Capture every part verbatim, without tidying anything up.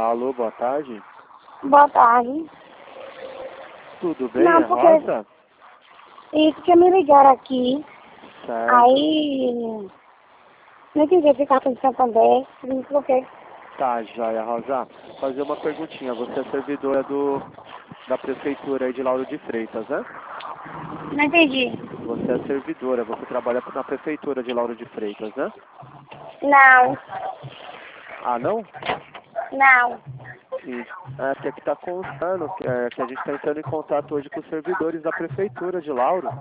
Alô, boa tarde. Boa tarde. Tudo bem, Não, é porque- Rosa? Isso que me ligaram aqui. Certo. Aí. Não entendi esse cartão de Santander. Não por quê? Tá, joia, Rosa. Fazer uma perguntinha. Você é servidora do, da prefeitura aí de Lauro de Freitas, né? Não entendi. Você é servidora, você trabalha na prefeitura de Lauro de Freitas, né? Não. Ah, não? Não. E, é, que aqui tá constando que, é, que a gente está entrando em contato hoje com os servidores da prefeitura de Lauro.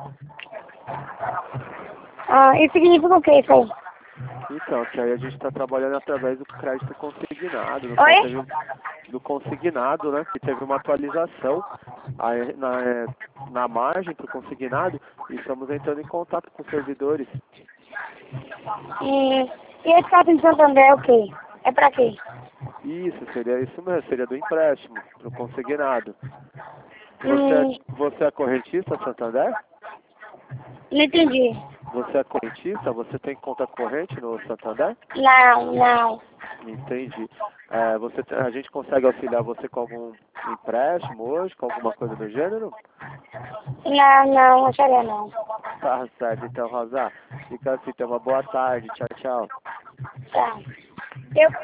Ah, isso significa o quê, isso aí? Então, que aí a gente está trabalhando através do crédito consignado, no Oi? qual teve um- do consignado, né? Que teve uma atualização aí na, é, na margem para o consignado e estamos entrando em contato com os servidores. Hum, e esse cartão de Santander é o quê? É pra quê? Isso, seria isso mesmo, seria do empréstimo para o consignado. Você, Hum, é- você é correntista, Santander? não entendi. Você é correntista? Você tem conta corrente no Santander? Não, não. Entendi. É, você, tem- a gente consegue auxiliar você com algum empréstimo hoje, com alguma coisa do gênero? Não, não, não seria não. Tá certo, então, Rosa. Fica assim, tenha uma boa tarde. Tchau, tchau. Tá. Eu